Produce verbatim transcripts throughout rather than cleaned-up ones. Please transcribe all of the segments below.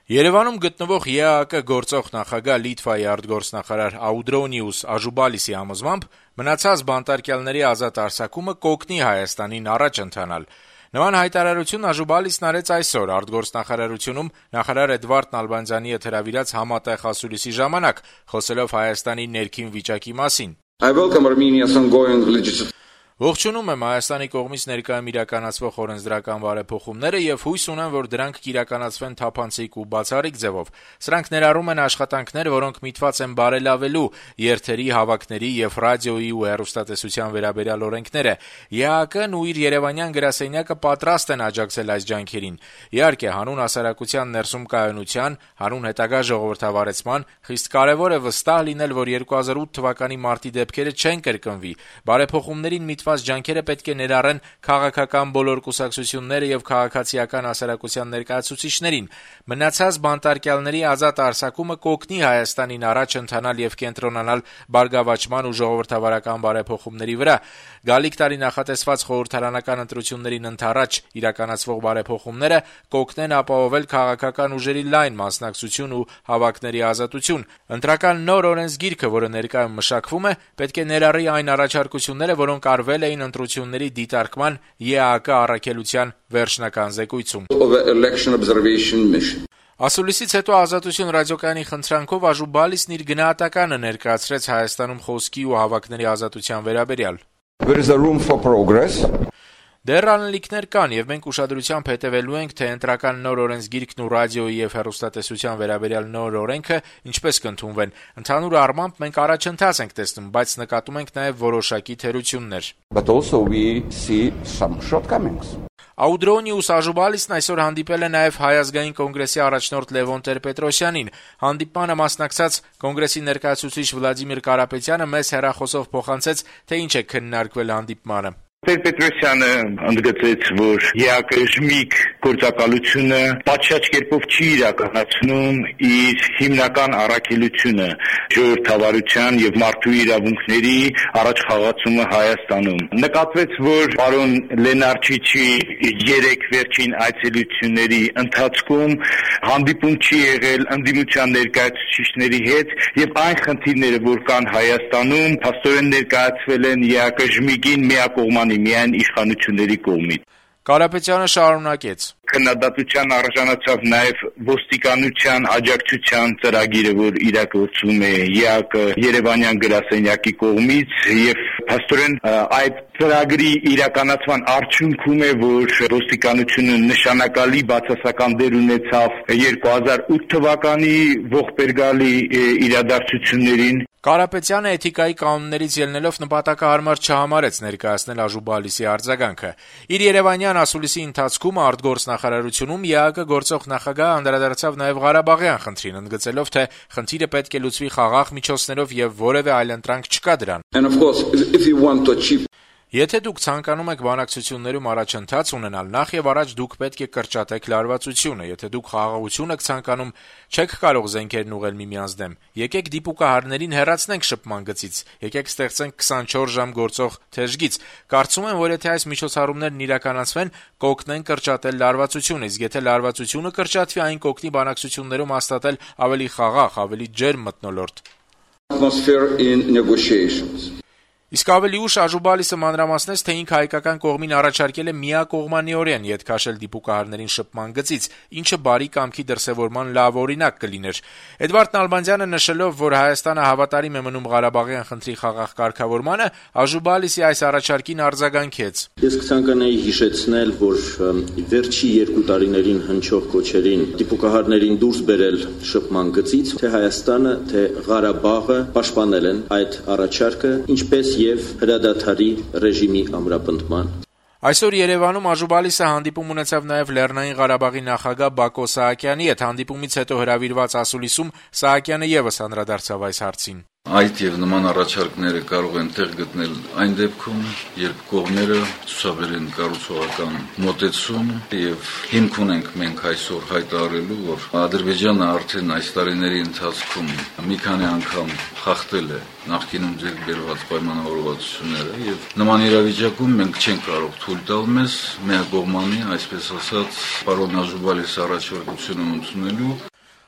Երևանում գտնվող Է Ա Կը գործող նախագահ Լիտվայի արտգործնախարար Աուդրոնիուս Աժուբալիսի համոզմամբ մնացած բանտարկյալների ազատ արձակումը կօգնի Հայաստանին առաջ ընթանալ։ Նման հայտարարություն Աժուբալիսն արեց այսօր արտգործնախարարությունում նախարար Էդվարդ Նալբանդյանի հետ հրավիրած համատեղ ասուլիսի ժամանակ, խոսելով Հայաստանի ներքին վիճակի մասին։ I welcome Armenia's ongoing legislative Ողջունում եմ Հայաստանի կողմից ներկայում իրականացվող օրենսդրական բարեփոխումները եւ հույս ունեմ, որ դրանք կիրականացվեն թափանցիկ ու բացառիկ ձևով։ Սրանք ներառում են աշխատանքներ, որոնք միտված են բարելավելու երթերի, հավաքների եւ ռադիոյի ու հեռուստատեսության վերաբերյալ օրենքները։ Է Ա Կը-ն ու իր երևանյան գրասենյակը պատրաստ են աջակցել այս ջանքերին։ Իհարկե, հանուն հասարակության ներսում կայունության, հանուն հետագա ժողովրդավարեցման խիստ կարեւոր է վստահ լինել, որ երկու հազար ութ թվականի մարտի դեպքերը չեն կրկնվի։ Բարեփոխումներին միտված ջանքերը պետք է ներառեն քաղաքական բոլոր կուսակցությունները եւ քաղաքացիական հասարակության ներկայացուցիչներին։ Մնացած բանտարկյալների ազատ արձակումը կօգնի Հայաստանին առաջ ընթանալ եւ կենտրոնանալ բարգավաճման ու ժողովրդավարական բարեփոխումների վրա։ Գալիք տարի նախատեսված խորհրդարանական ընտրություններին ընդառաջ իրականացվող բարեփոխումները կօգնեն ապահովել քաղաքական ուժերի լայն մասնակցություն ու հավաքների ազատություն։ Ընտրական նոր օրենսգիրքը, որը ներկայում մշակվում է, պետք է ներառի այն առաջարկությունները, որոնք արվել էին ընտրությունների դիտարկման Է Ա Կը առաքելության վերջնական զեկույցում։ Ասուլիսից հետո Ազատություն ռադիոկայանի խնդրանքով Աժուբալիսն իր գնահատականը ներկայացրեց Հայաստանում խոսքի ու հավաքների ազատության վերաբերյալ։ There is a room for progress. Դեռ անելիքներ կան, եւ մենք ուշադրությամբ հետևելու ենք, թե ընտրական նոր օրենսգիրքն ու ռադիոյի եւ հեռուստատեսության վերաբերյալ նոր օրենքը ինչպես կընդունվեն։ Ընդհանուր առմամբ մենք առաջընթաց ենք տեսնում, բայց նկատում ենք նաեւ որոշակի թերություններ։ But also we see some shortcomings. Աուդրոնիուս Աժուբալիսն այսօր հանդիպել է նաեւ Հայ ազգային կոնգրեսի առաջնորդ Լևոն Տեր-Պետրոսյանին։ Հանդիպմանը մասնակցած կոնգրեսի ներկայացուցիչ Վլադիմիր Կարապետյանը մեզ հեռախոսով փոխանցեց, թե ինչ է քննարկվել հանդիպմանը։ Տեր-Պետրոսյանը ընդգծեց, որ Է Ա Կը ժմիկ գործակալությունը պատշաճ կերպով չի իրականացնում իր հիմնական առաքելությունը ժողովրդավարության եւ մարդու իրավունքների առաջ խաղացումը Հայաստանում։ Նկատվեց, որ պարոն Լենարչիչի երեք վերջին այցելությունների ընթացքում հանդիպում չի եղել ընդդիմության ներկայացուցիչների հետ եւ այն խնդիրները, որ կան Հայաստանում, փաստորեն ներկայացվել են Է Ա Կը ժմիկին միակողմանի միայն իշխանությունների կողմից։ Կարապետյանը շարունակեց. Քննադատության արժանացավ նաև ոստիկանության աջակցության ծրագիրը, որ իրագործվում է Է Ա Կը Երևանյան գրասենյակի կողմից եւ փաստորեն այդ ծրագրի իրականացման արդյունքում է, որ ոստիկանությունը նշանակալի բացասական դեր ունեցավ երկու հազար ութ թվականի ողբերգալի իրադարձություններին։ Կարապետյանը էթիկայի կանոններից ելնելով նպատակահարմար չհամարեց ներկայացնել Աժուբալիսի արձագանքը։ Իր երևանյան ասուլիսի ընթացքում արտգործնախարարությունում Է Ա Կը գործող նախագահը անդրադարձավ նաև Ղարաբաղյան խնդրին, ընդգծելով, թե խնդիրը պետք է լուծվի խաղաղ միջոցներով եւ որևէ այլընտրանք չկա դրան։ And of course, if you want to achieve Եթե դուք ցանկանում եք բանակցություններում առաջընթաց ունենալ, նախ եւ առաջ դուք պետք է կրճատեք լարվածությունը։ Եթե դուք խաղաղություն եք ցանկանում, չեք կարող զենքերն ուղղել միմյանց դեմ։ Եկեք դիպուկահարներին հեռացնենք շփման գծից։ Եկեք ստեղծենք քսանչորս ժամ գործող թեժգից։ Կարծում եմ, որ եթե այս միջոցառումներն իրականացվեն, կօգնեն կրճատել լարվածությունը, իսկ եթե լարվածությունը կրճատվի, այն կօգնի բանակցություններում հաստատել ավելի խաղաղ, ավելի ջերմ մթնոլորտ։ atmosphere in negotiations. Իսկ ավելի ուշ Աժուբալիսը մանրամասնեց, թե ինքը հայկական կողմին առաջարկել է միակողմանիորեն ետ քաշել դիպուկահարներին շփման գծից, ինչը բարի կամքի դրսևորման լավ օրինակ կլիներ։ Էդվարդ Նալբանդյանը նշելով, որ Հայաստանը հավատարիմ է մնում Ղարաբաղյան խնդրի խաղաղ կարգավորմանը, Աժուբալիսի այս առաջարկին արձագանքեց։ Ես կցանկանայի հիշեցնել, որ վերջի երկու տարիներին հնչող կոչերին դիպուկահարներին դուրս բերել շփման գծից, թե Հայաստանը, թե Ղարաբաղը պաշտպանել են այդ առաջարկը, ինչպես եւ հրադադարի ռեժիմի ամրապնդման։ Այսօր Երևանում Աժուբալիսը հանդիպում ունեցավ նաև Լեռնային Ղարաբաղի նախագահ Բակո Սահակյանի հետ։ Հանդիպումից հետո հրավիրված ասուլիսում Սահակյանը եւս անդրադարձավ այս հարցին։ Այդ եւ նման առաջարկները կարող են տեղ գտնել այն դեպքում, երբ կողմերը ցուցաբերեն կառուցողական մոտեցում եւ հիմք ունենք մենք այսօր հայտարարելու, որ Ադրբեջանը արդեն այս տարիների ընթացքում մի քանի անգամ խախտել է նախկինում ձեռք բերված պայմանավորվածությունները եւ նման իրավիճակում մենք չենք կարող թույլ տալ մեզ միակողմանի, այսպես ասած, պարոն Աժուբալիսի առաջարկությունը ընդունելու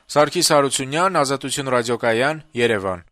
Սարգիս Հարությունյան, Ազատություն ռադիոկայան, Երևան։